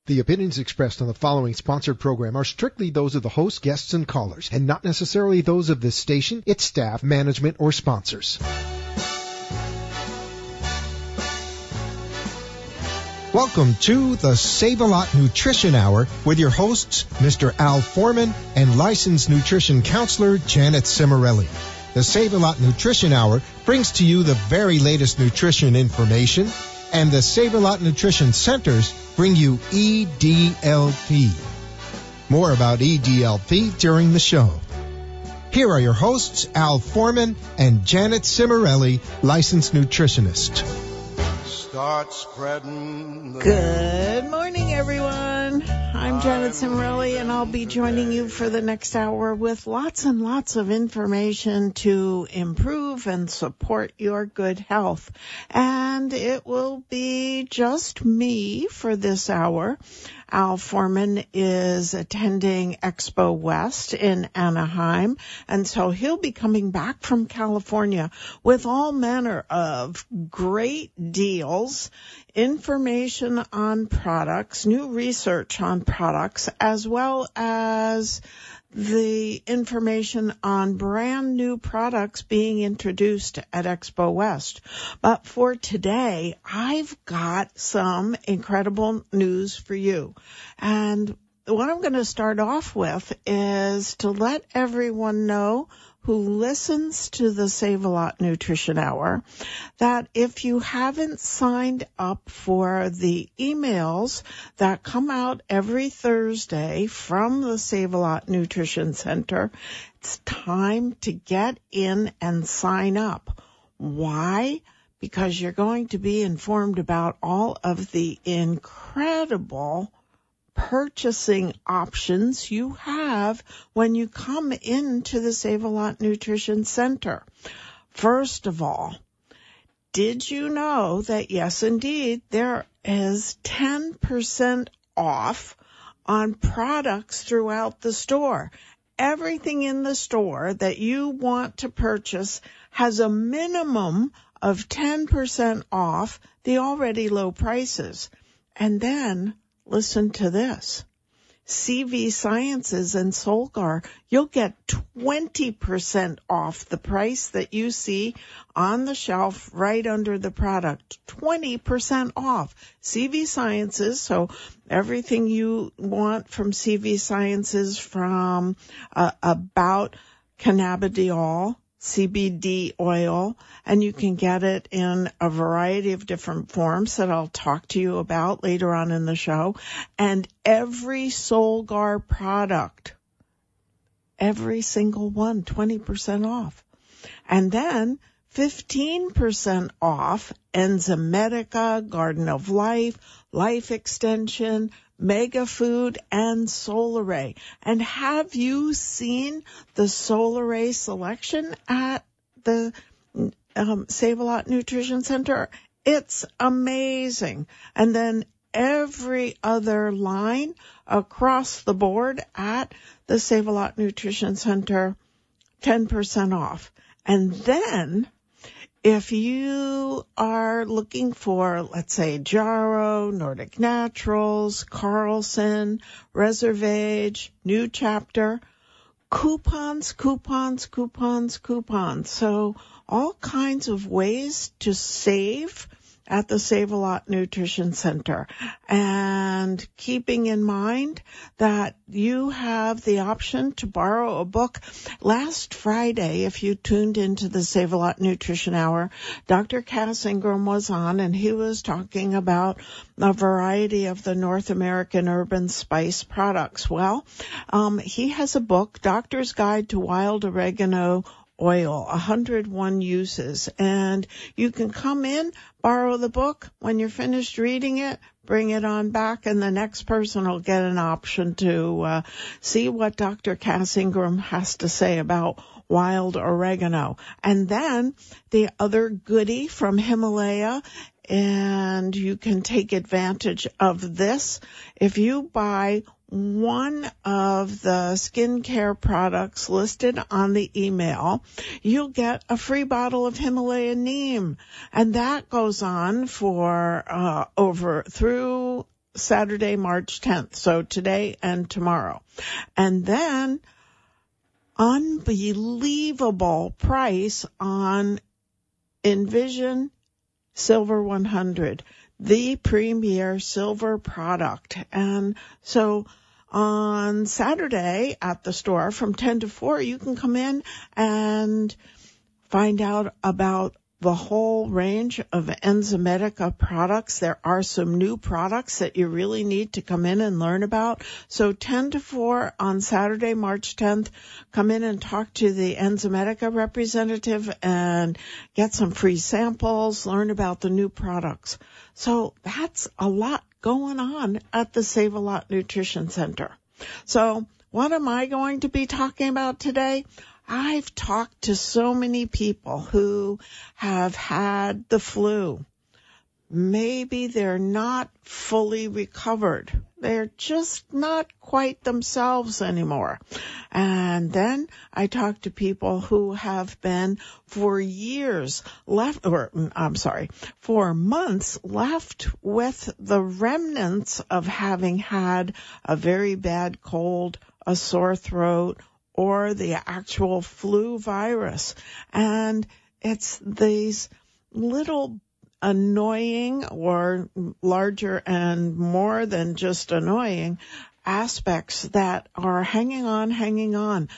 The opinions expressed on the following sponsored program are strictly those of the host, guests, and callers, and not necessarily those of this station, its staff, management, or sponsors. Welcome to the Save-A-Lot Nutrition Hour with your hosts, Mr. Al Foreman and licensed nutrition counselor Janet Cimarelli. The Save-A-Lot Nutrition Hour brings to you the very latest nutrition information, and the Save-A-Lot Nutrition Centers bring you EDLP. More about EDLP during the show. Here are your hosts, Al Foreman and Janet Cimarelli, licensed nutritionist. Start spreading the Good morning, everyone. I'm Janet Cimarelli, and I'll be joining you for the next hour with lots and lots of information to improve and support your good health. And it will be just me for this hour. Al Foreman is attending Expo West in Anaheim, and so he'll be coming back from California with all manner of great deals, information on products, new research on products, as well as the information on brand new products being introduced at Expo West. But for today, I've got some incredible news for you. And what I'm going to start off with is to let everyone know who listens to the Save-A-Lot Nutrition Hour that if you haven't signed up for the emails that come out every Thursday from the Save-A-Lot Nutrition Center, it's time to get in and sign up. Why? Because you're going to be informed about all of the incredible purchasing options you have when you come into the Save-A-Lot Nutrition Center. First of all, did you know that, yes, indeed, there is 10% off on products throughout the store? Everything in the store that you want to purchase has a minimum of 10% off the already low prices. And then listen to this. CV Sciences and Solgar, you'll get 20% off the price that you see on the shelf right under the product. 20% off. CV Sciences, so everything you want from CV Sciences, from about cannabidiol, CBD oil, and you can get it in a variety of different forms that I'll talk to you about later on in the show. And every Solgar product, every single one, 20% off. And then 15% off Enzymedica, Garden of Life, Life Extension, Mega Food, and Solaray. And have you seen the Solaray selection at the Save-A-Lot Nutrition Center? It's amazing. And then every other line across the board at the Save-A-Lot Nutrition Center, 10% off. And then if you are looking for, let's say, Jarrow, Nordic Naturals, Carlson, Reservage, New Chapter, coupons. So all kinds of ways to save at the Save-A-Lot Nutrition Center. And keeping in mind that you have the option to borrow a book. Last Friday, if you tuned into the Save-A-Lot Nutrition Hour, Dr. Cass Ingram was on, and he was talking about a variety of the North American urban spice products. Well, he has a book, Doctor's Guide to Wild Oregano Oil, 101 uses, and you can come in, borrow the book. When you're finished reading it, bring it on back, and the next person will get an option to see what Dr. Cass Ingram has to say about wild oregano. And then the other goodie from Himalaya, and you can take advantage of this. If you buy one of the skincare products listed on the email, you'll get a free bottle of Himalayan Neem. And that goes on for through Saturday, March 10th. So today and tomorrow. And then unbelievable price on Envision Silver 100, the premier silver product. And so on Saturday at the store from 10 to 4, you can come in and find out about the whole range of Enzymedica products. There are some new products that you really need to come in and learn about. So 10 to 4 on Saturday, March 10th, come in and talk to the Enzymedica representative and get some free samples, learn about the new products. So that's a lot going on at the Save-A-Lot Nutrition Center. So what am I going to be talking about today? I've talked to so many people who have had the flu. Maybe they're not fully recovered. They're just not quite themselves anymore. And then I talked to people who have been for months left with the remnants of having had a very bad cold, a sore throat, or the actual flu virus. And it's these little annoying or larger and more than just annoying aspects that are hanging on,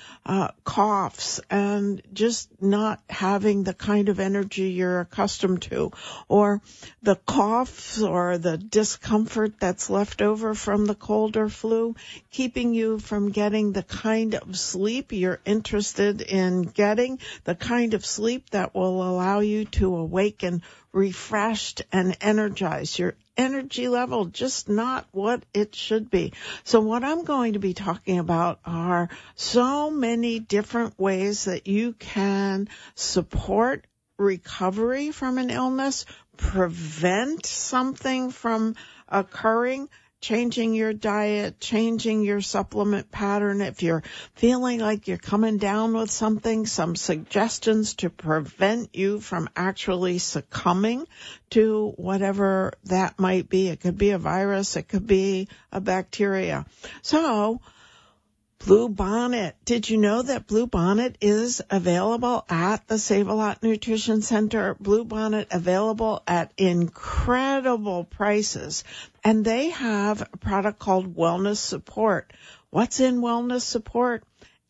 coughs and just not having the kind of energy you're accustomed to, or the coughs or the discomfort that's left over from the cold or flu, keeping you from getting the kind of sleep you're interested in getting, the kind of sleep that will allow you to awaken refreshed and energized. Your energy level just not what it should be. So what I'm going to be talking about are so many different ways that you can support recovery from an illness, prevent something from occurring, changing your diet, changing your supplement pattern. If you're feeling like you're coming down with something, some suggestions to prevent you from actually succumbing to whatever that might be. It could be a virus. It could be a bacteria. So, Blue Bonnet. Did you know that Blue Bonnet is available at the Save-A-Lot Nutrition Center? Blue Bonnet available at incredible prices. And they have a product called Wellness Support. What's in Wellness Support?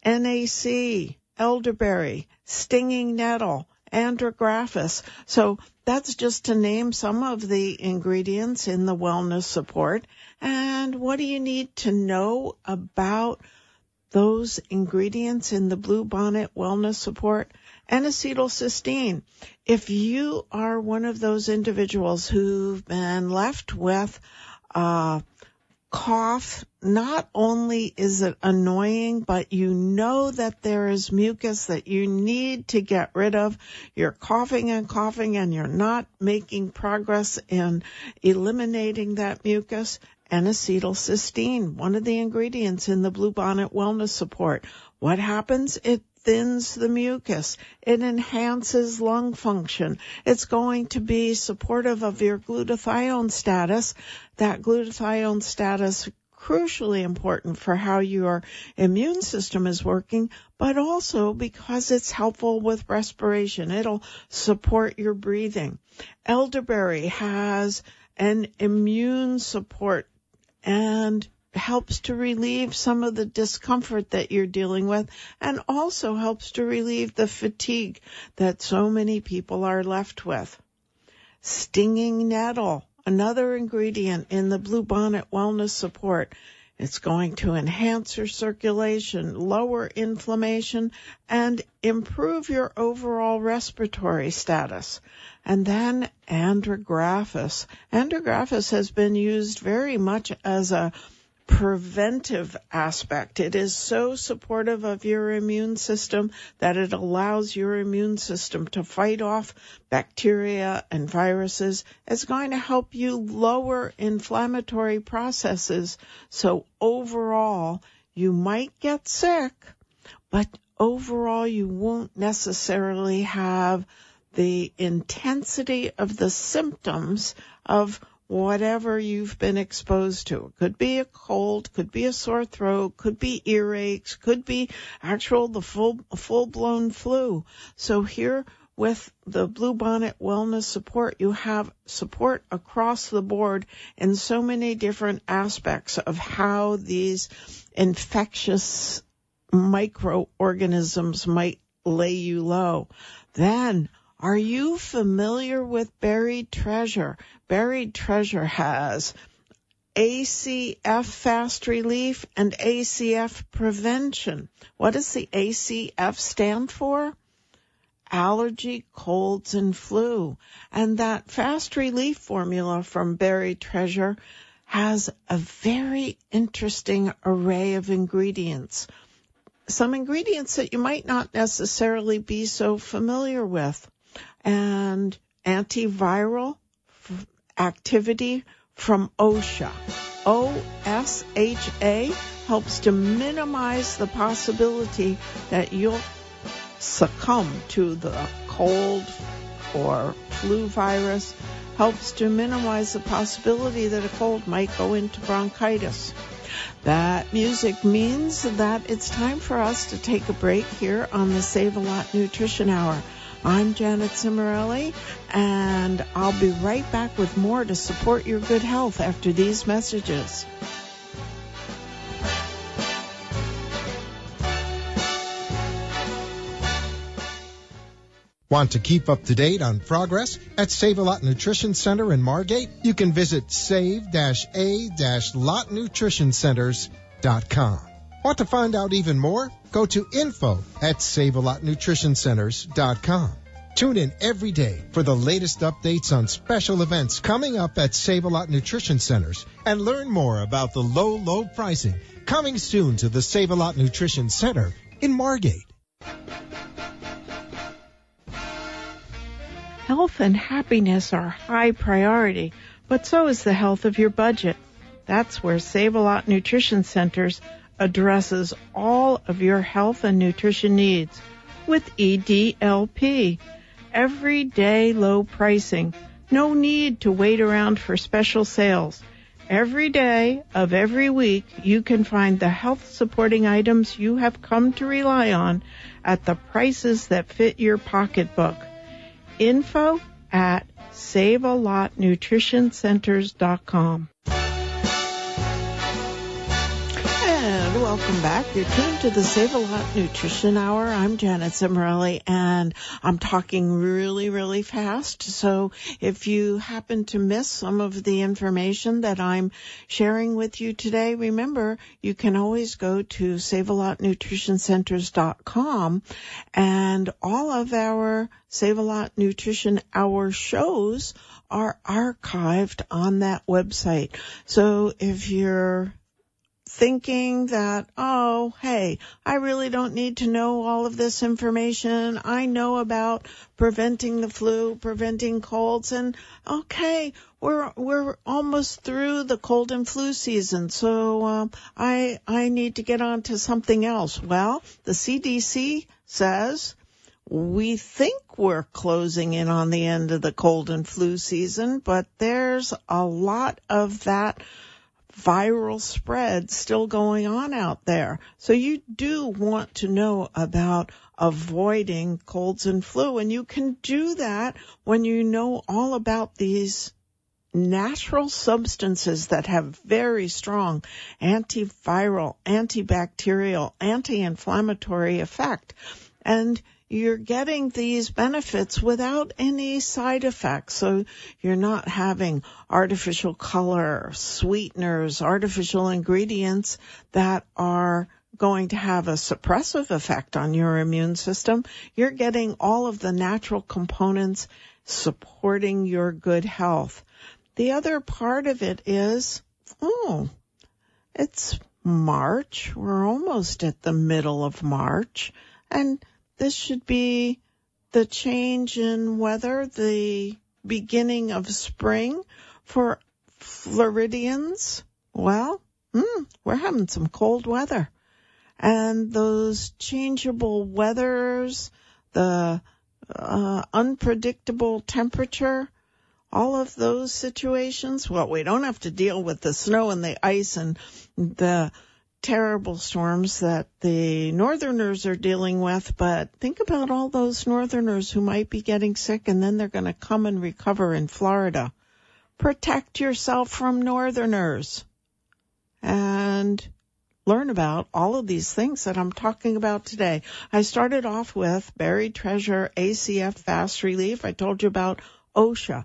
NAC, elderberry, stinging nettle, andrographis. So that's just to name some of the ingredients in the Wellness Support. And what do you need to know about those ingredients in the Blue Bonnet Wellness Support? N-acetylcysteine. If you are one of those individuals who've been left with cough, not only is it annoying, but you know that there is mucus that you need to get rid of. You're coughing and you're not making progress in eliminating that mucus. N-acetylcysteine, one of the ingredients in the Blue Bonnet Wellness Support. What happens? It thins the mucus. It enhances lung function. It's going to be supportive of your glutathione status. That glutathione status crucially important for how your immune system is working, but also because it's helpful with respiration. It'll support your breathing. Elderberry has an immune support and helps to relieve some of the discomfort that you're dealing with, and also helps to relieve the fatigue that so many people are left with. Stinging nettle, another ingredient in the Blue Bonnet Wellness Support. It's going to enhance your circulation, lower inflammation, and improve your overall respiratory status. And then andrographis. Andrographis has been used very much as a preventive aspect. It is so supportive of your immune system that it allows your immune system to fight off bacteria and viruses. It's going to help you lower inflammatory processes. So overall, you might get sick, but overall you won't necessarily have the intensity of the symptoms of whatever you've been exposed to. It could be a cold, could be a sore throat, could be earaches, could be the full-blown flu. So here with the Bluebonnet Wellness Support, you have support across the board in so many different aspects of how these infectious microorganisms might lay you low. Then, are you familiar with Buried Treasure? Buried Treasure has ACF fast relief and ACF prevention. What does the ACF stand for? Allergy, colds, and flu. And that fast relief formula from Buried Treasure has a very interesting array of ingredients. Some ingredients that you might not necessarily be so familiar with. And antiviral activity from OSHA. OSHA helps to minimize the possibility that you'll succumb to the cold or flu virus, helps to minimize the possibility that a cold might go into bronchitis. That music means that it's time for us to take a break here on the Save-A-Lot Nutrition Hour. I'm Janet Cimarelli, and I'll be right back with more to support your good health after these messages. Want to keep up to date on progress at Save-A-Lot Nutrition Center in Margate? You can visit save-a-lotnutritioncenters.com. Want to find out even more? Go to info@savealotnutritioncenters.com. Tune in every day for the latest updates on special events coming up at Save-A-Lot Nutrition Centers and learn more about the low pricing coming soon to the Save-A-Lot Nutrition Center in Margate. Health and happiness are high priority, but so is the health of your budget. That's where Save-A-Lot Nutrition Centers addresses all of your health and nutrition needs with EDLP. Everyday low pricing. No need to wait around for special sales. Every day of every week, you can find the health-supporting items you have come to rely on at the prices that fit your pocketbook. info@savealotnutritioncenters.com. And welcome back. You're tuned to the Save-A-Lot Nutrition Hour. I'm Janet Cimarelli, and I'm talking really fast. So if you happen to miss some of the information that I'm sharing with you today, remember, you can always go to savealotnutritioncenters.com, and all of our Save-A-Lot Nutrition Hour shows are archived on that website. So if you're thinking that, oh, hey, I really don't need to know all of this information. I know about preventing the flu, preventing colds, and okay, we're almost through the cold and flu season, so I need to get on to something else. Well, the CDC says we think we're closing in on the end of the cold and flu season, but there's a lot of that viral spread still going on out there. So you do want to know about avoiding colds and flu, and you can do that when you know all about these natural substances that have very strong antiviral, antibacterial, anti-inflammatory effect. And you're getting these benefits without any side effects. So you're not having artificial color, sweeteners, artificial ingredients that are going to have a suppressive effect on your immune system. You're getting all of the natural components supporting your good health. The other part of it is, it's March. We're almost at the middle of March, and this should be the change in weather, the beginning of spring for Floridians. Well, we're having some cold weather. And those changeable weathers, the unpredictable temperature, all of those situations. Well, we don't have to deal with the snow and the ice and the terrible storms that the northerners are dealing with, but think about all those northerners who might be getting sick and then they're going to come and recover in Florida. Protect yourself from northerners and learn about all of these things that I'm talking about today. I started off with Buried Treasure ACF Fast Relief. I told you about OSHA,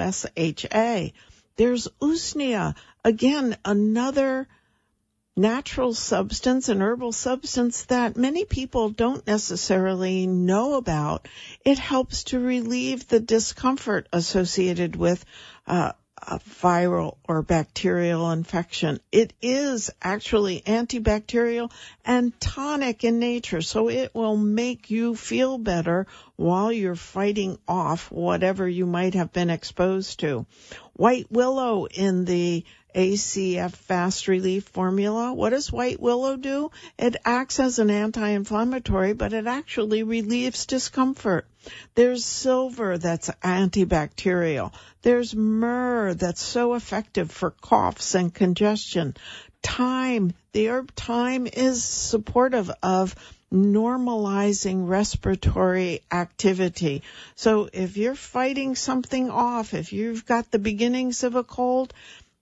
OSHA. There's usnea, again, another natural substance, an herbal substance that many people don't necessarily know about. It helps to relieve the discomfort associated with a viral or bacterial infection. It is actually antibacterial and tonic in nature, so it will make you feel better while you're fighting off whatever you might have been exposed to. White willow in the ACF Fast Relief formula. What does white willow do? It acts as an anti-inflammatory, but it actually relieves discomfort. There's silver that's antibacterial. There's myrrh that's so effective for coughs and congestion. Thyme, the herb thyme is supportive of normalizing respiratory activity. So if you're fighting something off, if you've got the beginnings of a cold,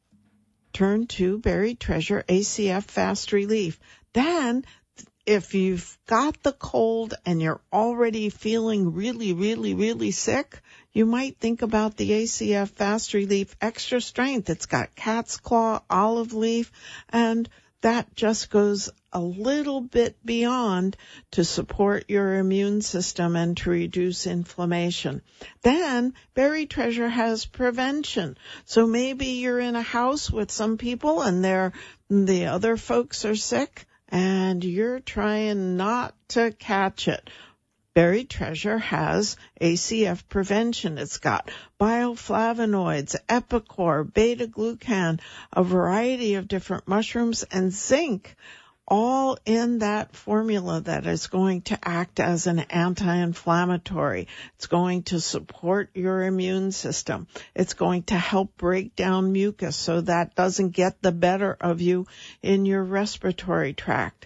turn to Buried Treasure ACF Fast Relief. Then, if you've got the cold and you're already feeling really, really, really sick, you might think about the ACF Fast Relief Extra Strength. It's got cat's claw, olive leaf, and that just goes a little bit beyond to support your immune system and to reduce inflammation. Then Buried Treasure has prevention. So maybe you're in a house with some people and the other folks are sick and you're trying not to catch it. Buried Treasure has ACF prevention. It's got bioflavonoids, Epicor, beta-glucan, a variety of different mushrooms, and zinc, all in that formula that is going to act as an anti-inflammatory. It's going to support your immune system. It's going to help break down mucus so that doesn't get the better of you in your respiratory tract.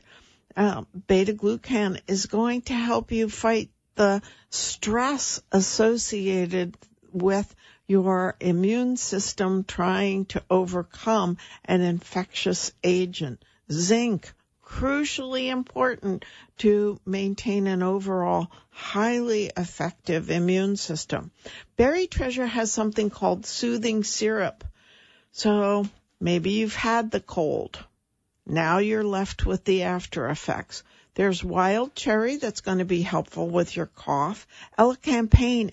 Beta-glucan is going to help you fight the stress associated with your immune system trying to overcome an infectious agent. Zinc, crucially important to maintain an overall highly effective immune system. Buried Treasure has something called soothing syrup. So maybe you've had the cold. Now you're left with the after effects. There's wild cherry that's going to be helpful with your cough. Elecampane,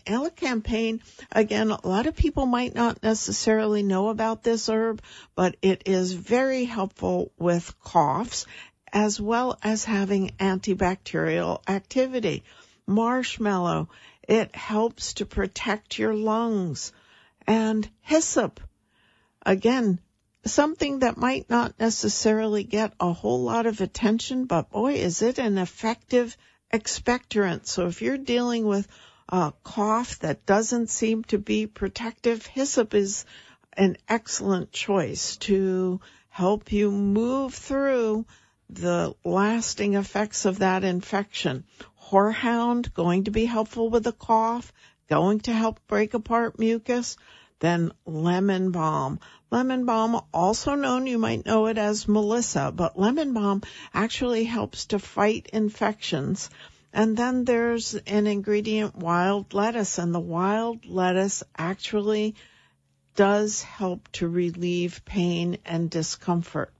again, a lot of people might not necessarily know about this herb, but it is very helpful with coughs as well as having antibacterial activity. Marshmallow, it helps to protect your lungs. And hyssop, again, something that might not necessarily get a whole lot of attention, but boy, is it an effective expectorant. So if you're dealing with a cough that doesn't seem to be protective, hyssop is an excellent choice to help you move through the lasting effects of that infection. Horehound, going to be helpful with a cough, going to help break apart mucus. Then lemon balm. Lemon balm, also known, you might know it as Melissa, but lemon balm actually helps to fight infections. And then there's an ingredient, wild lettuce, and the wild lettuce actually does help to relieve pain and discomfort.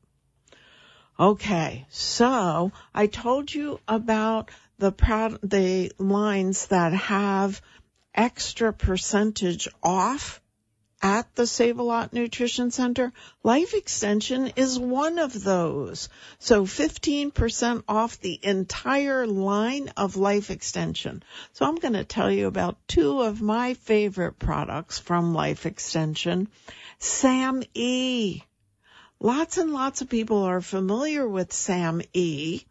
Okay, so I told you about the lines that have extra percentage off at the Save-A-Lot Nutrition Center. Life Extension is one of those. So 15% off the entire line of Life Extension. So I'm going to tell you about two of my favorite products from Life Extension. SAM-E. Lots and lots of people are familiar with SAM-E,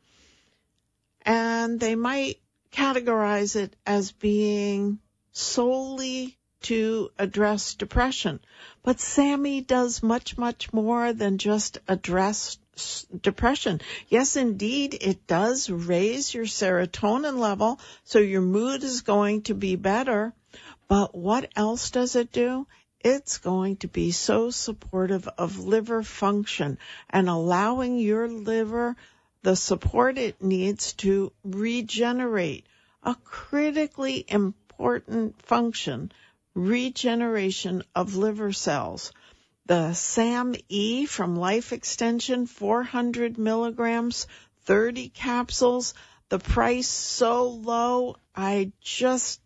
and they might categorize it as being solely to address depression. But SAMe does much, much more than just address depression. Yes, indeed, it does raise your serotonin level, so your mood is going to be better. But what else does it do? It's going to be so supportive of liver function and allowing your liver the support it needs to regenerate. A critically important function, regeneration of liver cells. The SAMe from Life Extension, 400 milligrams, 30 capsules. The price so low, I just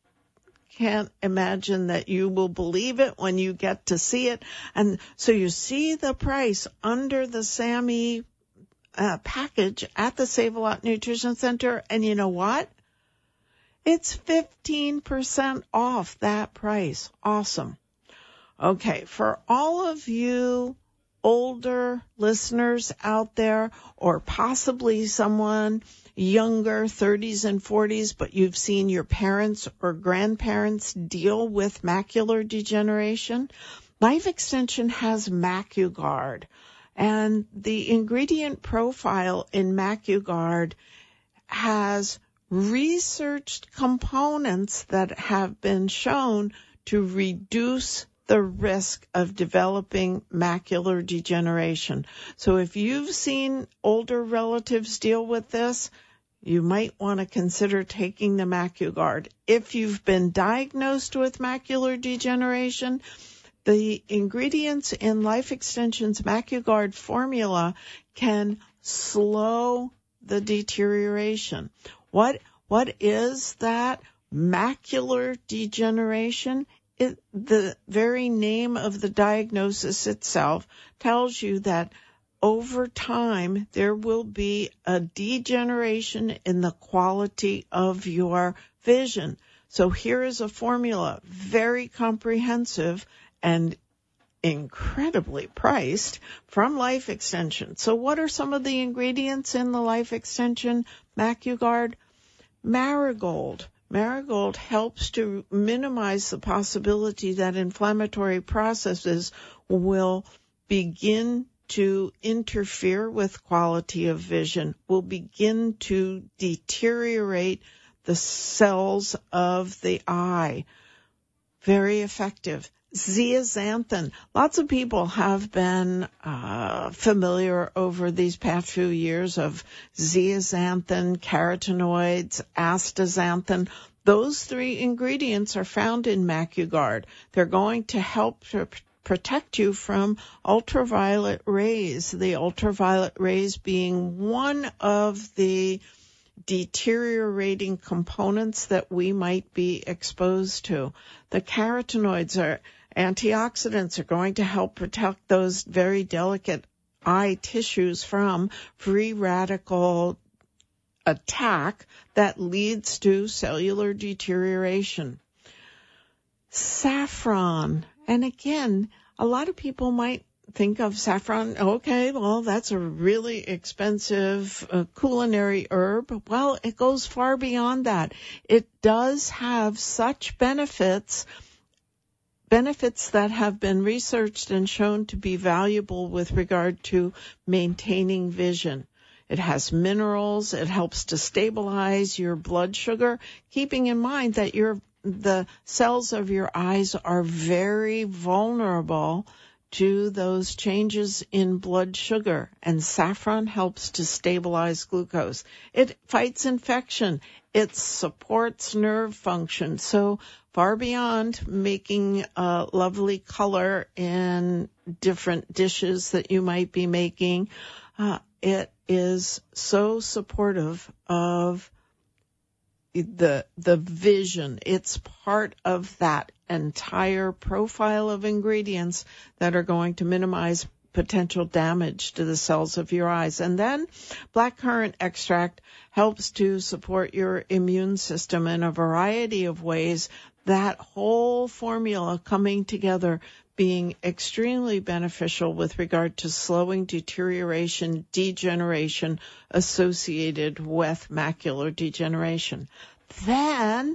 can't imagine that you will believe it when you get to see it. And so you see the price under the SAMe package at the Save-A-Lot Nutrition Center, and you know what? It's 15% off that price. Awesome. Okay, for all of you older listeners out there, or possibly someone younger, 30s and 40s, but you've seen your parents or grandparents deal with macular degeneration, Life Extension has MacuGuard. And the ingredient profile in MacuGuard has researched components that have been shown to reduce the risk of developing macular degeneration. So if you've seen older relatives deal with this, you might want to consider taking the MacuGuard. If you've been diagnosed with macular degeneration, the ingredients in Life Extension's MacuGuard formula can slow the deterioration. What is that? Macular degeneration? The very name of the diagnosis itself tells you that over time there will be a degeneration in the quality of your vision. So here is a formula, very comprehensive and incredibly priced, from Life Extension. So what are some of the ingredients in the Life Extension MacuGuard? Marigold. Marigold helps to minimize the possibility that inflammatory processes will begin to interfere with quality of vision, will begin to deteriorate the cells of the eye. Very effective. Zeaxanthin. Lots of people have been familiar over these past few years of zeaxanthin, carotenoids, astaxanthin. Those three ingredients are found in MacuGuard. They're going to help to protect you from ultraviolet rays, the ultraviolet rays being one of the deteriorating components that we might be exposed to. The carotenoids are antioxidants, are going to help protect those very delicate eye tissues from free radical attack that leads to cellular deterioration. Saffron. And again, a lot of people might think of saffron, okay, well, that's a really expensive culinary herb. Well, it goes far beyond that. It does have such benefits that have been researched and shown to be valuable with regard to maintaining vision. It has minerals. It helps to stabilize your blood sugar, keeping in mind that the cells of your eyes are very vulnerable to those changes in blood sugar, and saffron helps to stabilize glucose. It fights infection. It supports nerve function. So far beyond making a lovely color in different dishes that you might be making, it is so supportive of the vision. It's part of that entire profile of ingredients that are going to minimize potential damage to the cells of your eyes. And then blackcurrant extract helps to support your immune system in a variety of ways. That whole formula coming together being extremely beneficial with regard to slowing deterioration, degeneration associated with macular degeneration. Then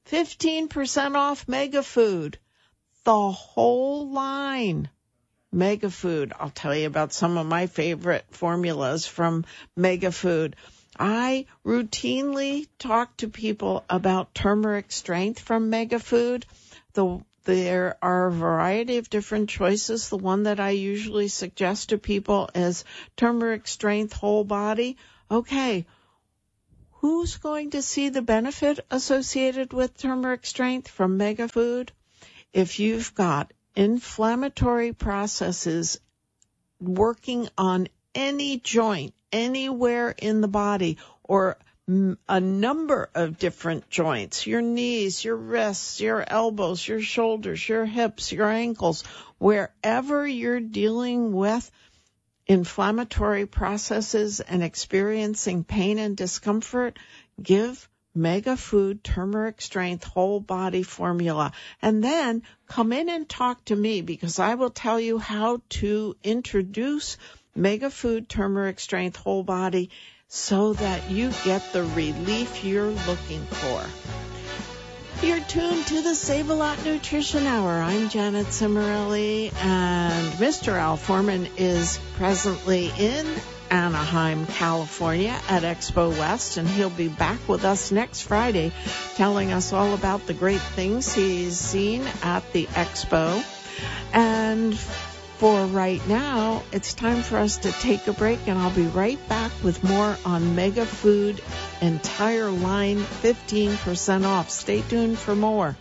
15% off Mega Food. The whole line. Mega Food. I'll tell you about some of my favorite formulas from Mega Food. I routinely talk to people about turmeric strength from Mega Food. There are a variety of different choices. The one that I usually suggest to people is turmeric strength whole body. Okay, who's going to see the benefit associated with turmeric strength from Mega Food? If you've got inflammatory processes working on any joint, anywhere in the body, or a number of different joints, your knees, your wrists, your elbows, your shoulders, your hips, your ankles, wherever you're dealing with inflammatory processes and experiencing pain and discomfort, give Mega Food Turmeric Strength Whole Body Formula. And then come in and talk to me, because I will tell you how to introduce Mega Food Turmeric Strength Whole Body so that you get the relief you're looking for. You're tuned to the Save-A-Lot Nutrition Hour. I'm Janet Cimarelli, and Mr. Al Foreman is presently in Anaheim, California at Expo West, and he'll be back with us next Friday telling us all about the great things he's seen at the Expo. And for right now, it's time for us to take a break, and I'll be right back with more on Mega Food entire line, 15% off. Stay tuned for more.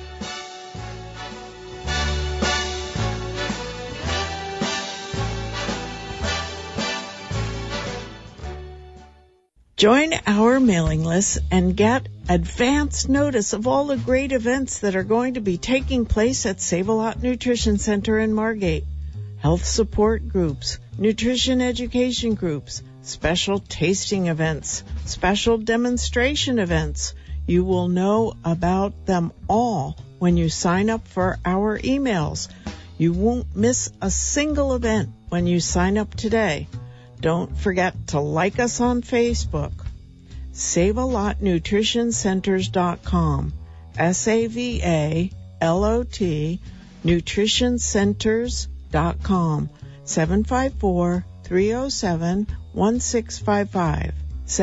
Join our mailing list and get advance notice of all the great events that are going to be taking place at Save-A-Lot Nutrition Center in Margate. Health support groups, nutrition education groups, special tasting events, special demonstration events. You will know about them all when you sign up for our emails. You won't miss a single event when you sign up today. Don't forget to like us on Facebook. SaveALotNutritionCenters.com. SAVALOT NutritionCenters.com. 754-307-1655.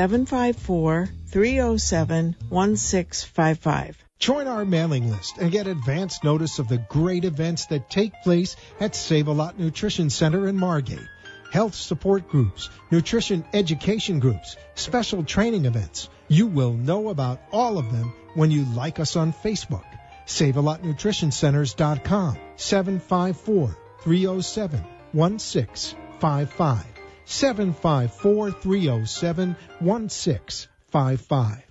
754-307-1655. Join our mailing list and get advance notice of the great events that take place at Save-A-Lot Nutrition Center in Margate. Health support groups, nutrition education groups, special training events. You will know about all of them when you like us on Facebook. SaveALotNutritionCenters.com. 754-307-1655. 754-307-1655.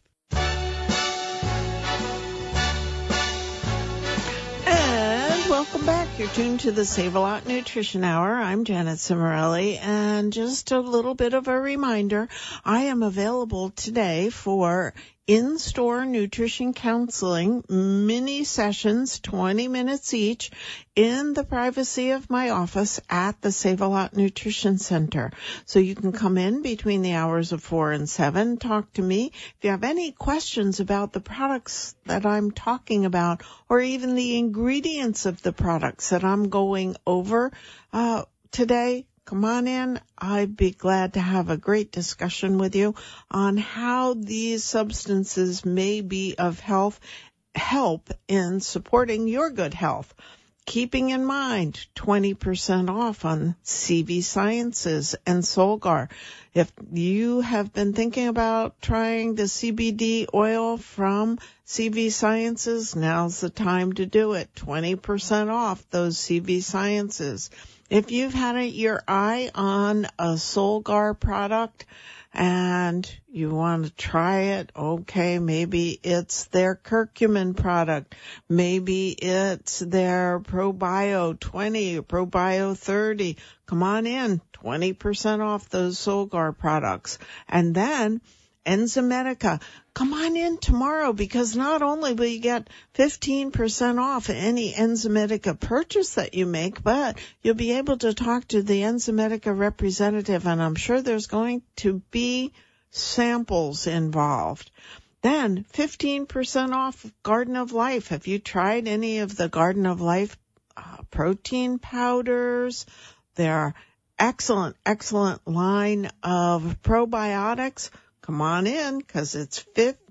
Welcome back. You're tuned to the Save-A-Lot Nutrition Hour. I'm Janet Cimarelli, and just a little bit of a reminder, I am available today for in-store nutrition counseling, mini sessions, 20 minutes each, in the privacy of my office at the Save-A-Lot Nutrition Center. So you can come in between the hours of 4 and 7, talk to me. If you have any questions about the products that I'm talking about, or even the ingredients of the products that I'm going over today, come on in. I'd be glad to have a great discussion with you on how these substances may be of help in supporting your good health. Keeping in mind 20% off on CV Sciences and Solgar. If you have been thinking about trying the CBD oil from CV Sciences, now's the time to do it. 20% off those CV Sciences. If you've had your eye on a Solgar product and you want to try it, okay, maybe it's their curcumin product. Maybe it's their ProBio 20 or ProBio 30. Come on in, 20% off those Solgar products. And then Enzymedica. Come on in tomorrow, because not only will you get 15% off any Enzymedica purchase that you make, but you'll be able to talk to the Enzymedica representative, and I'm sure there's going to be samples involved. Then 15% off Garden of Life. Have you tried any of the Garden of Life protein powders? They're excellent, excellent line of probiotics. Come on in, because it's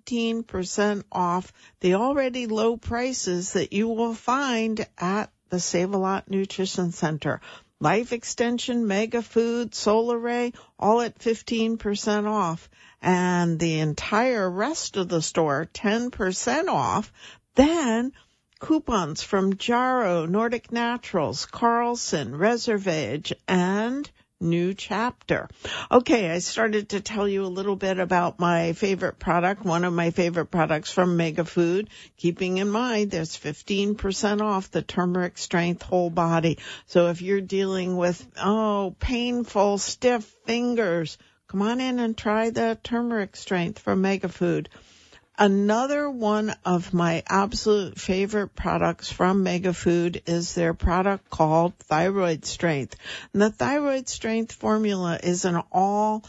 15% off the already low prices that you will find at the Save-A-Lot Nutrition Center. Life Extension, Mega Food, Solar Ray, all at 15% off. And the entire rest of the store, 10% off. Then coupons from Jarrow, Nordic Naturals, Carlson, Reservage, and New Chapter. Okay, I started to tell you a little bit about my favorite product, one of my favorite products from Mega Food, keeping in mind there's 15% off the Turmeric Strength Whole Body. So if you're dealing with, painful, stiff fingers, come on in and try the Turmeric Strength from Mega Food. Another one of my absolute favorite products from Mega Food is their product called Thyroid Strength. And the Thyroid Strength formula is an all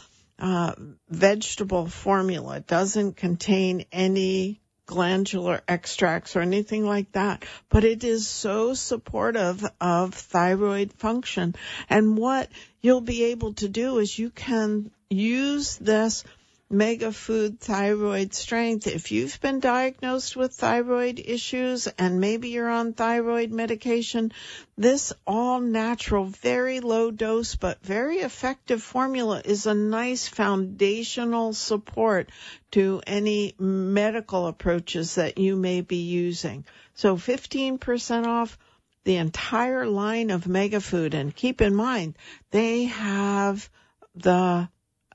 vegetable formula. It doesn't contain any glandular extracts or anything like that, but it is so supportive of thyroid function. And what you'll be able to do is you can use this Mega Food Thyroid Strength. If you've been diagnosed with thyroid issues and maybe you're on thyroid medication, this all-natural, very low dose but very effective formula is a nice foundational support to any medical approaches that you may be using. So 15% off the entire line of Mega Food. And keep in mind, they have the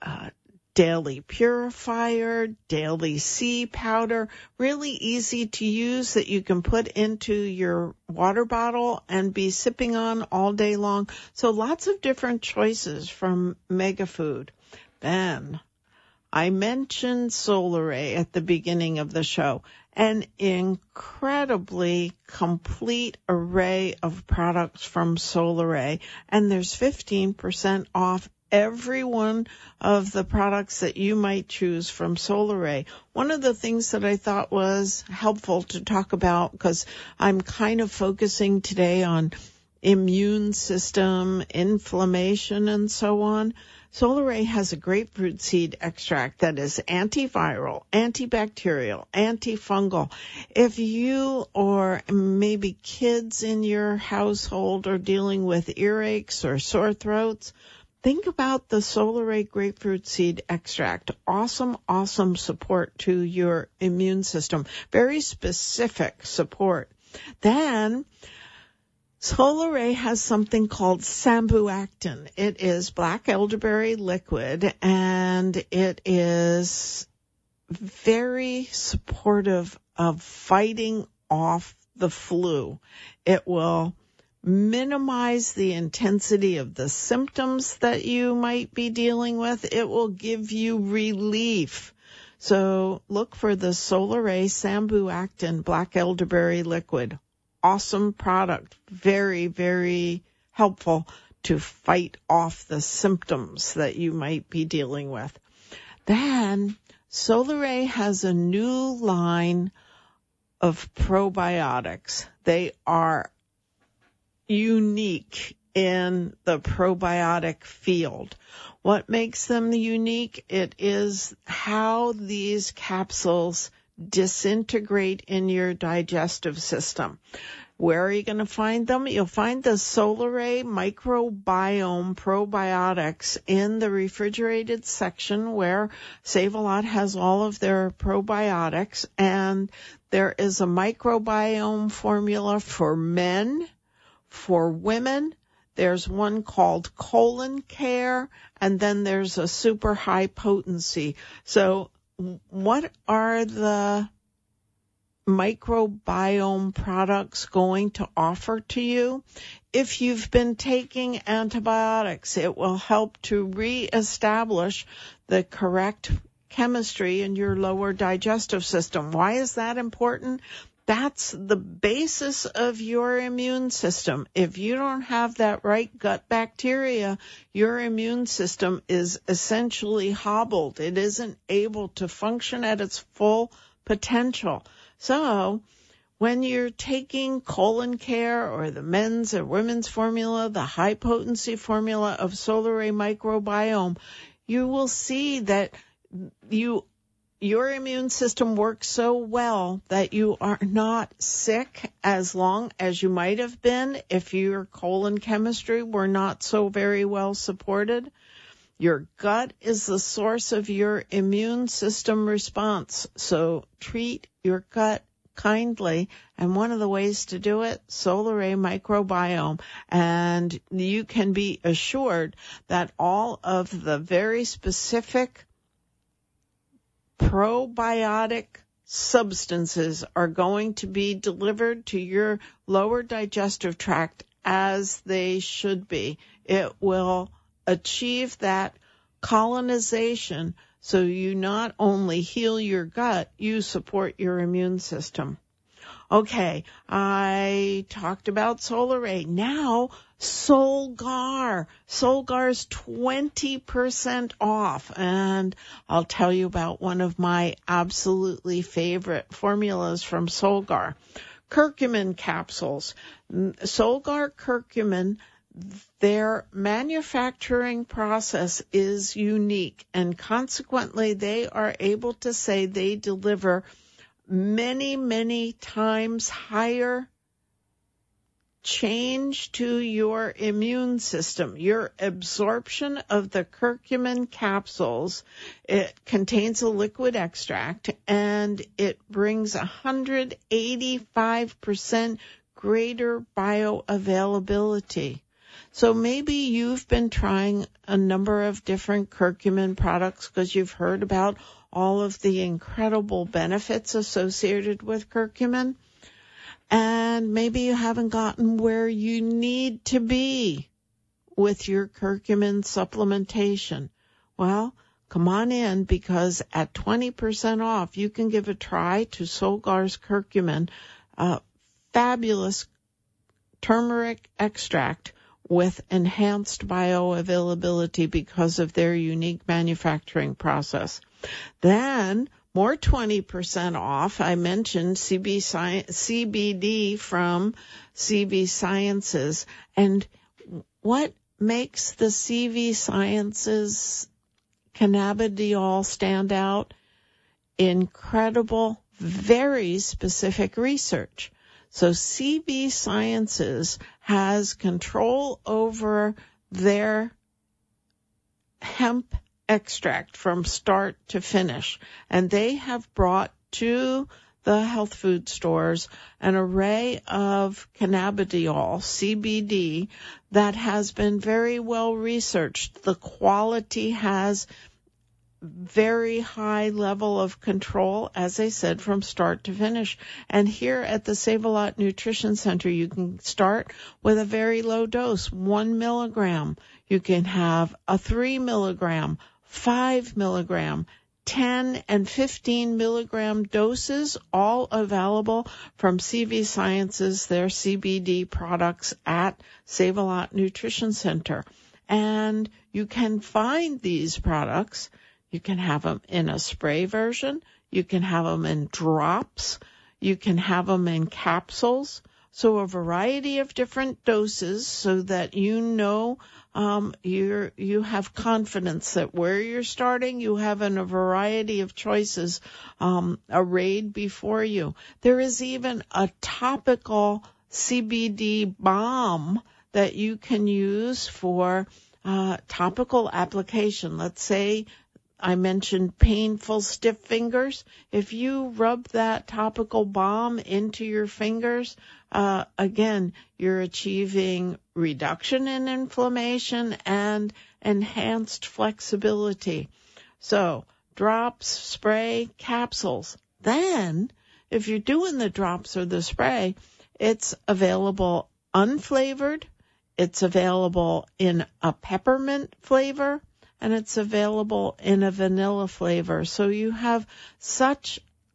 Daily Purifier, Daily C Powder, really easy to use that you can put into your water bottle and be sipping on all day long. So lots of different choices from Mega Food. Then I mentioned Solar Ray at the beginning of the show. An incredibly complete array of products from Solar Ray, and there's 15% off every one of the products that you might choose from Solar Ray. One of the things that I thought was helpful to talk about, because I'm kind of focusing today on immune system, inflammation, and so on. Solar Ray has a grapefruit seed extract that is antiviral, antibacterial, antifungal. If you or maybe kids in your household are dealing with earaches or sore throats, think about the Solar Ray grapefruit seed extract. Awesome, awesome support to your immune system. Very specific support. Then Solar Ray has something called Sambuactin. It is black elderberry liquid, and it is very supportive of fighting off the flu. It will minimize the intensity of the symptoms that you might be dealing with. It will give you relief. So look for the Solar Ray Sambuactin black elderberry liquid. Awesome product. Very, very helpful to fight off the symptoms that you might be dealing with. Then Solar Ray has a new line of probiotics. They are unique in the probiotic field. What makes them unique? It is how these capsules disintegrate in your digestive system. Where are you going to find them? You'll find the Solar Ray Microbiome Probiotics in the refrigerated section where Save-A-Lot has all of their probiotics. And there is a microbiome formula for men, for women. There's one called Colon Care, and then there's a super high potency. So what are the microbiome products going to offer to you? If you've been taking antibiotics, it will help to reestablish the correct chemistry in your lower digestive system. Why is that important? That's the basis of your immune system. If you don't have that right gut bacteria, your immune system is essentially hobbled. It isn't able to function at its full potential. So when you're taking Colon Care or the men's or women's formula, the high potency formula of Solaray Microbiome, you will see that your immune system works so well that you are not sick as long as you might have been if your colon chemistry were not so very well supported. Your gut is the source of your immune system response, so treat your gut kindly. And one of the ways to do it, Solaray Microbiome. And you can be assured that all of the very specific probiotic substances are going to be delivered to your lower digestive tract as they should be. It will achieve that colonization so you not only heal your gut, you support your immune system. Okay, I talked about Solaray. Now, Solgar. Solgar's 20% off. And I'll tell you about one of my absolutely favorite formulas from Solgar. Curcumin capsules. Solgar curcumin, their manufacturing process is unique, and consequently they are able to say they deliver many, many times higher change to your immune system. Your absorption of the curcumin capsules, it contains a liquid extract, and it brings 185% greater bioavailability. So maybe you've been trying a number of different curcumin products because you've heard about all of the incredible benefits associated with curcumin, and maybe you haven't gotten where you need to be with your curcumin supplementation. Well, come on in, because at 20% off, you can give a try to Solgar's curcumin, fabulous turmeric extract with enhanced bioavailability because of their unique manufacturing process. Then, more 20% off. I mentioned CBD from CV Sciences. And what makes the CV Sciences cannabidiol stand out? Incredible, very specific research. So CV Sciences has control over their hemp extract from start to finish, and they have brought to the health food stores an array of cannabidiol, CBD, that has been very well researched. The quality has very high level of control, as I said, from start to finish. And here at the Save-A-Lot Nutrition Center, you can start with a very low dose, 1 milligram. You can have a 3 milligram, 5 milligram, 10 and 15 milligram doses, all available from CV Sciences, their CBD products at Save-A-Lot Nutrition Center. And you can find these products. You can have them in a spray version. You can have them in drops. You can have them in capsules. So a variety of different doses so that you know you have confidence that where you're starting, you have a variety of choices arrayed before you. There is even a topical CBD balm that you can use for topical application. Let's say I mentioned painful, stiff fingers. If you rub that topical balm into your fingers, again, you're achieving reduction in inflammation and enhanced flexibility. So, drops, spray, capsules. Then, if you're doing the drops or the spray, it's available unflavored. It's available in a peppermint flavor. And it's available in a vanilla flavor. So you have such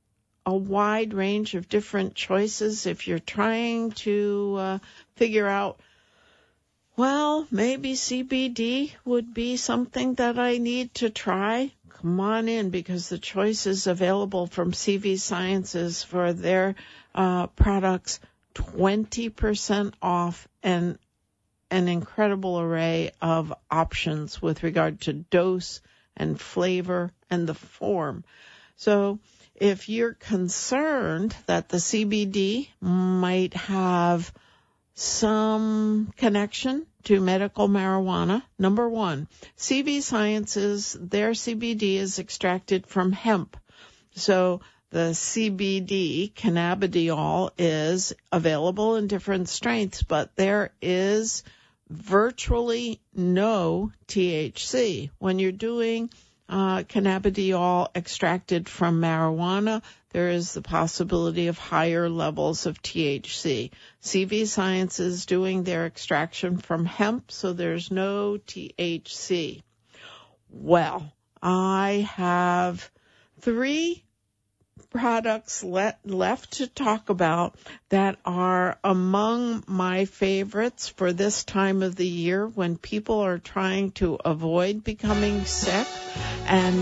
a wide range of different choices if you're trying to figure out, well, maybe CBD would be something that I need to try. Come on in, because the choices available from CV Sciences for their products, 20% off, and an incredible array of options with regard to dose and flavor and the form. So if you're concerned that the CBD might have some connection to medical marijuana, number one, CV Sciences, their CBD is extracted from hemp. So the CBD, cannabidiol, is available in different strengths, but there is virtually no THC. When you're doing cannabidiol extracted from marijuana, there is the possibility of higher levels of THC. CV Sciences doing their extraction from hemp, so there's no THC. Well, I have 3 products left to talk about that are among my favorites for this time of the year when people are trying to avoid becoming sick. And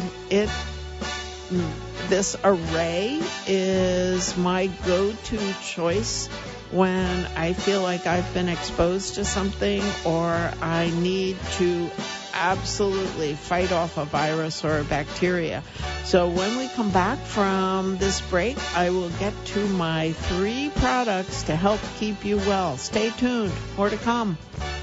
this array is my go-to choice when I feel like I've been exposed to something or I need to absolutely fight off a virus or a bacteria. So when we come back from this break, I will get to my 3 products to help keep you well. Stay tuned. More to come.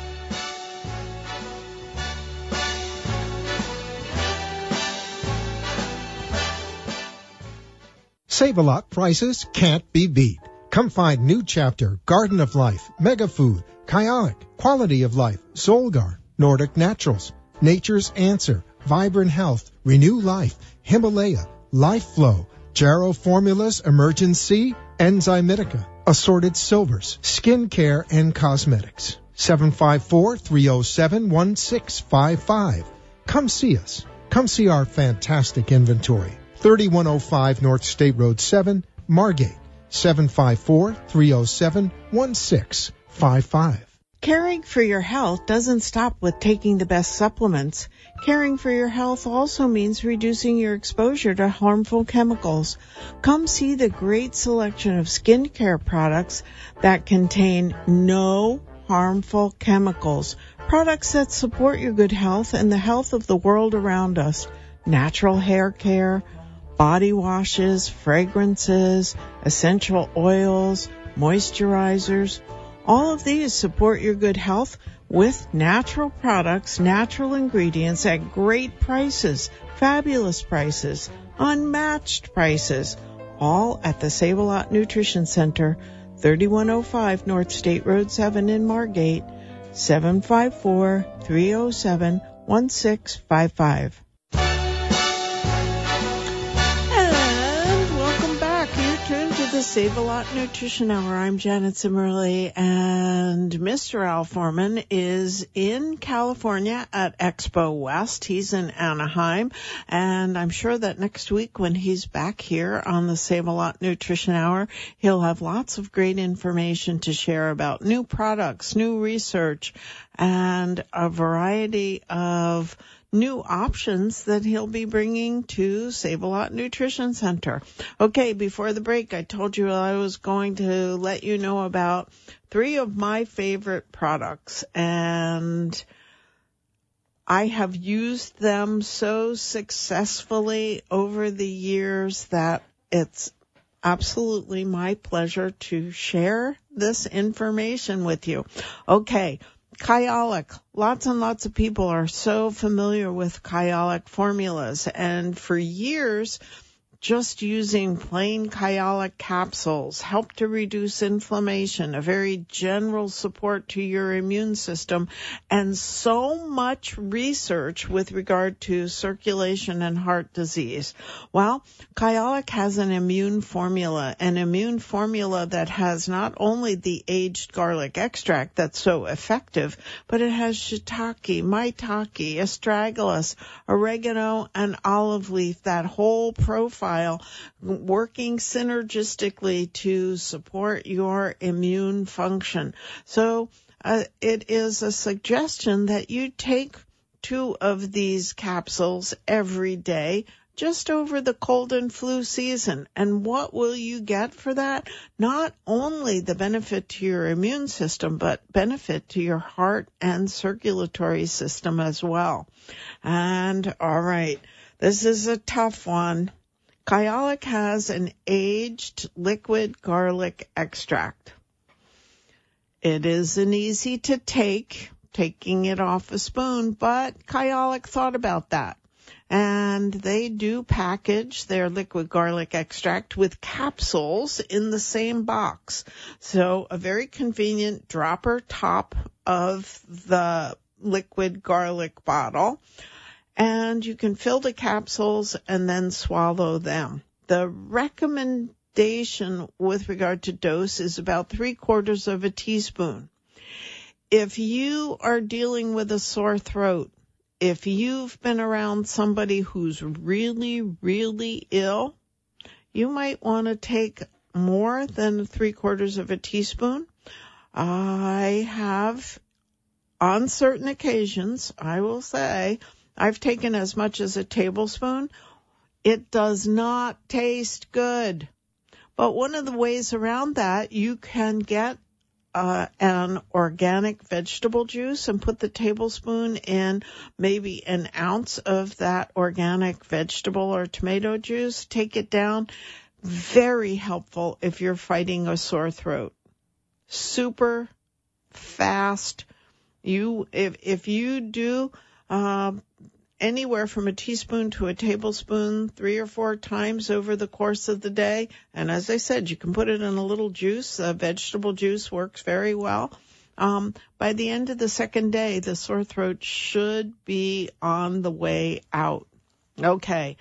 Save-A-Lot prices can't be beat. Come find New Chapter, Garden of Life, Mega Food, Kyolic, Quality of Life, Solgar, Nordic Naturals, Nature's Answer, Vibrant Health, Renew Life, Himalaya, Life Flow, Jarrow Formulas, Emergency, Enzymatica, Assorted Silvers, Skin Care and Cosmetics. 754-307-1655. Come see us. Come see our fantastic inventory. 3105 North State Road 7, Margate. 754-307-1655. Caring for your health doesn't stop with taking the best supplements. Caring for your health also means reducing your exposure to harmful chemicals. Come see the great selection of skincare products that contain no harmful chemicals. Products that support your good health and the health of the world around us. Natural hair care, body washes, fragrances, essential oils, moisturizers. All of these support your good health with natural products, natural ingredients at great prices, fabulous prices, unmatched prices, all at the Save-A-Lot Nutrition Center, 3105 North State Road 7 in Margate, 754-307-1655. The Save-A-Lot Nutrition Hour. I'm Janet Zimmerly, and Mr. Al Foreman is in California at Expo West. He's in Anaheim, and I'm sure that next week when he's back here on the Save-A-Lot Nutrition Hour, he'll have lots of great information to share about new products, new research, and a variety of new options that he'll be bringing to Save-A-Lot Nutrition Center. Okay, before the break, I told you I was going to let you know about 3 of my favorite products, and I have used them so successfully over the years that it's absolutely my pleasure to share this information with you. Okay. Kyolic. Lots and lots of people are so familiar with Kyolic formulas, and for years, just using plain Kyolic capsules helped to reduce inflammation, a very general support to your immune system, and so much research with regard to circulation and heart disease. Well, Kyolic has an immune formula that has not only the aged garlic extract that's so effective, but it has shiitake, maitake, astragalus, oregano, and olive leaf, that whole profile lifestyle, working synergistically to support your immune function. So it is a suggestion that you take 2 of these capsules every day just over the cold and flu season. And what will you get for that? Not only the benefit to your immune system, but benefit to your heart and circulatory system as well. And all right, this is a tough one. Kyolic has an aged liquid garlic extract. It isn't easy to take, taking it off a spoon, but Kyolic thought about that. And they do package their liquid garlic extract with capsules in the same box. So a very convenient dropper top of the liquid garlic bottle. And you can fill the capsules and then swallow them. The recommendation with regard to dose is about 3/4 of a teaspoon. If you are dealing with a sore throat, if you've been around somebody who's really, really ill, you might want to take more than 3/4 of a teaspoon. I have, on certain occasions, I will say, I've taken as much as a tablespoon. It does not taste good. But one of the ways around that, you can get an organic vegetable juice and put the tablespoon in maybe an ounce of that organic vegetable or tomato juice. Take it down. Very helpful if you're fighting a sore throat. Super fast. If you do anywhere from a teaspoon to a tablespoon 3 or 4 times over the course of the day. And as I said, you can put it in a little juice. Vegetable juice works very well. By the end of the second day, the sore throat should be on the way out. Okay.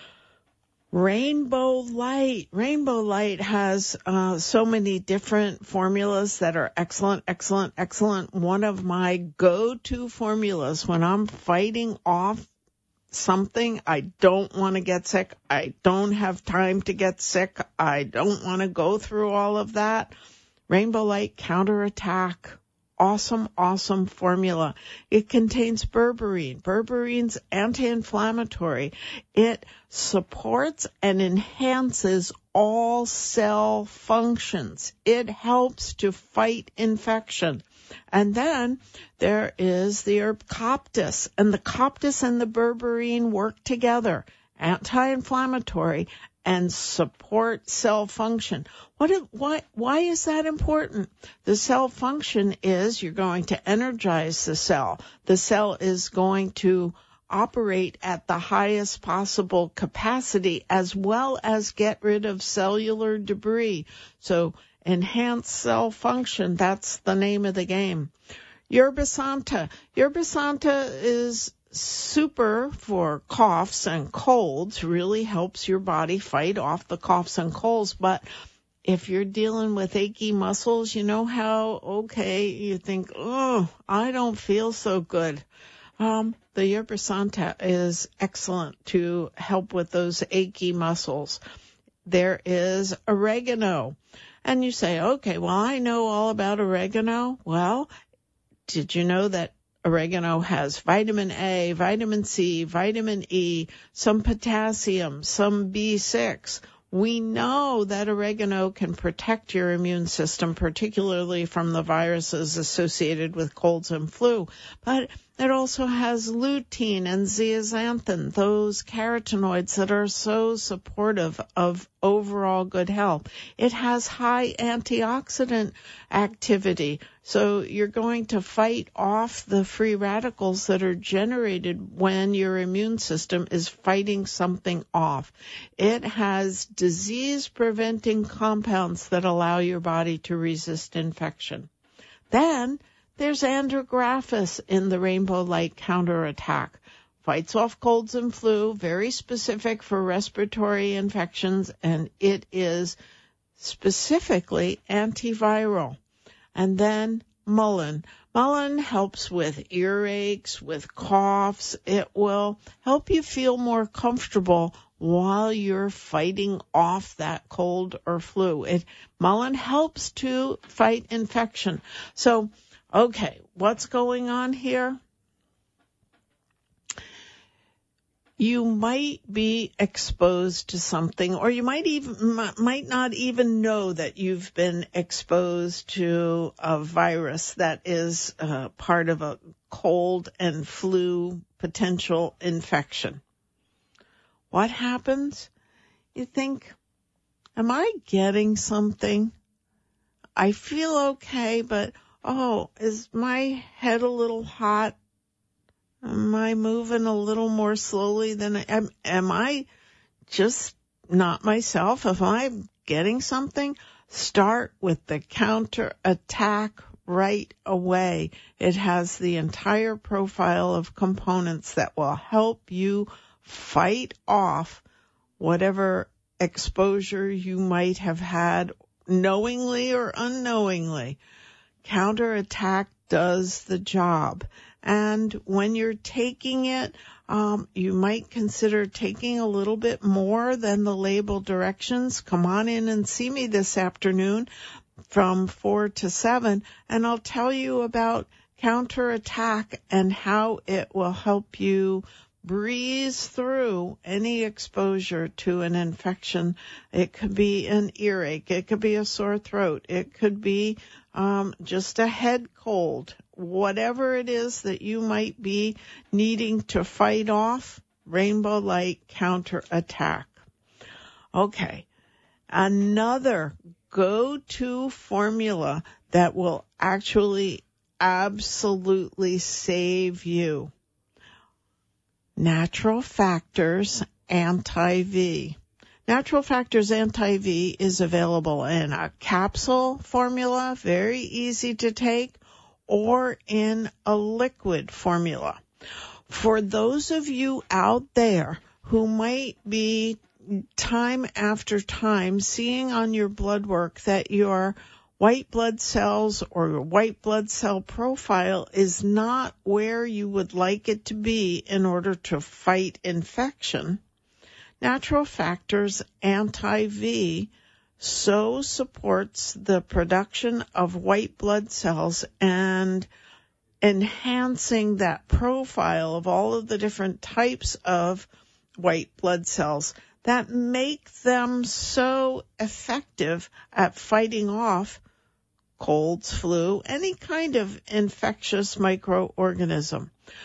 Rainbow Light. Rainbow Light has so many different formulas that are excellent, excellent, excellent. One of my go-to formulas when I'm fighting off something, I don't want to get sick, I don't have time to get sick, I don't want to go through all of that. Rainbow Light Counterattack. Awesome, awesome formula. It contains berberine. Berberine's anti-inflammatory. It supports and enhances all cell functions. It helps to fight infection. And then there is the herb Coptis, and the Coptis and the berberine work together. Anti-inflammatory and support cell function. Why is that important? The cell function is you're going to energize the cell. The cell is going to operate at the highest possible capacity as well as get rid of cellular debris. So enhance cell function, that's the name of the game. Yerba Santa. Yerba Santa is super for coughs and colds, really helps your body fight off the coughs and colds. But if you're dealing with achy muscles, you know how, you think, I don't feel so good. The Yerba Santa is excellent to help with those achy muscles. There is oregano. And you say, I know all about oregano. Well, did you know that oregano has vitamin A, vitamin C, vitamin E, some potassium, some B6. We know that oregano can protect your immune system, particularly from the viruses associated with colds and flu. But it also has lutein and zeaxanthin, those carotenoids that are so supportive of overall good health. It has high antioxidant activity, so you're going to fight off the free radicals that are generated when your immune system is fighting something off. It has disease-preventing compounds that allow your body to resist infection. Then there's andrographis in the Rainbow Light Counterattack. Fights off colds and flu, very specific for respiratory infections, and it is specifically antiviral. And then mullein. Mullein helps with earaches, with coughs. It will help you feel more comfortable while you're fighting off that cold or flu. Mullein helps to fight infection. So, okay, what's going on here? You might be exposed to something, or you might not even know that you've been exposed to a virus that is part of a cold and flu potential infection. What happens? You think, am I getting something? I feel okay, but is my head a little hot? Am I moving a little more slowly than am I just not myself? If I'm getting something, start with the counterattack right away. It has the entire profile of components that will help you fight off whatever exposure you might have had knowingly or unknowingly. Counterattack does the job. And when you're taking it, you might consider taking a little bit more than the label directions. Come on in and see me this afternoon from 4 to 7, and I'll tell you about counterattack and how it will help you breeze through any exposure to an infection. It could be an earache. It could be a sore throat. It could be just a head cold. Whatever it is that you might be needing to fight off, Rainbow Light Counterattack. Okay, another go-to formula that will actually absolutely save you. Natural Factors Anti-V. Natural Factors Anti-V is available in a capsule formula, very easy to take, or in a liquid formula. For those of you out there who might be time after time seeing on your blood work that your white blood cells or your white blood cell profile is not where you would like it to be in order to fight infection, Natural Factors Anti-V so supports the production of white blood cells and enhancing that profile of all of the different types of white blood cells that make them so effective at fighting off colds, flu, any kind of infectious microorganism.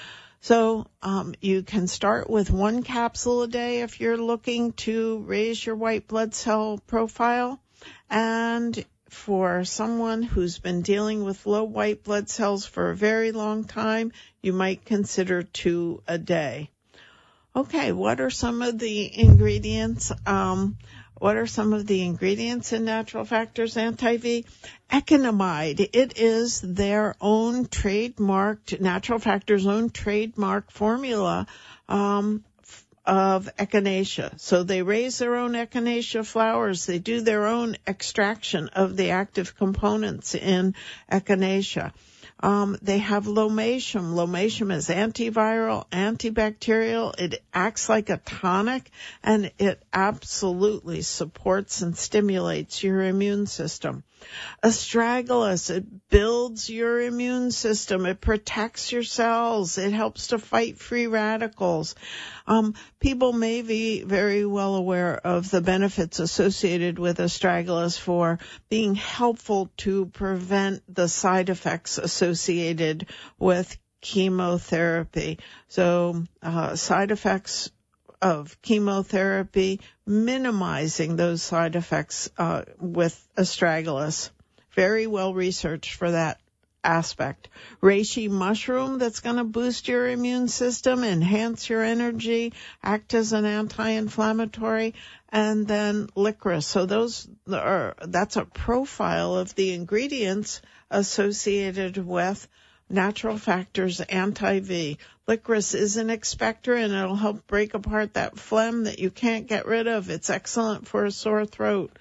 So you can start with 1 capsule a day if you're looking to raise your white blood cell profile. And for someone who's been dealing with low white blood cells for a very long time, you might consider 2 a day. Okay, what are some of the ingredients? What are some of the ingredients in Natural Factors Anti-V? Economide. It is their own trademarked, Natural Factors' own trademark formula of echinacea. So they raise their own echinacea flowers. They do their own extraction of the active components in echinacea. They have Lomatium. Lomatium is antiviral, antibacterial. It acts like a tonic, and it absolutely supports and stimulates your immune system. Astragalus, it builds your immune system. It protects your cells. It helps to fight free radicals. People may be very well aware of the benefits associated with astragalus for being helpful to prevent the side effects associated with chemotherapy. So, side effects of chemotherapy, minimizing those side effects with astragalus. Very well researched for that aspect. Reishi mushroom, that's going to boost your immune system, enhance your energy, act as an anti-inflammatory, and then licorice. So that's a profile of the ingredients associated with Natural Factors Anti-V. Licorice is an expectorant, and it'll help break apart that phlegm that you can't get rid of. It's excellent for a sore throat.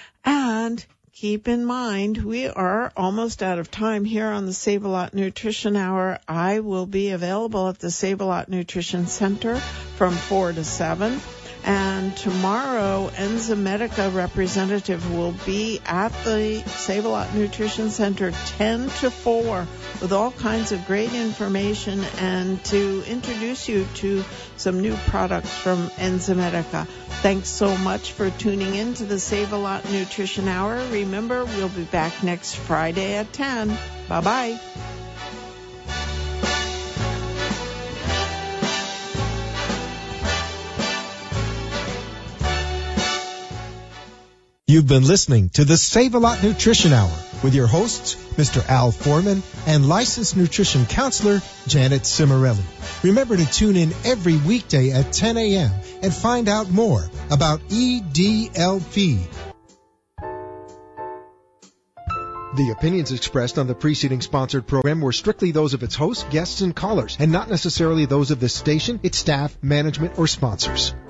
And keep in mind, we are almost out of time here on the Save-A-Lot Nutrition Hour. I will be available at the Save-A-Lot Nutrition Center from 4 to 7. And tomorrow, Enzymedica representative will be at the Save-A-Lot Nutrition Center 10 to 4 with all kinds of great information and to introduce you to some new products from Enzymedica. Thanks so much for tuning in to the Save-A-Lot Nutrition Hour. Remember, we'll be back next Friday at 10. Bye-bye. You've been listening to the Save-A-Lot Nutrition Hour with your hosts, Mr. Al Foreman and licensed nutrition counselor, Janet Cimarelli. Remember to tune in every weekday at 10 a.m. and find out more about EDLP. The opinions expressed on the preceding sponsored program were strictly those of its hosts, guests, and callers, and not necessarily those of this station, its staff, management, or sponsors.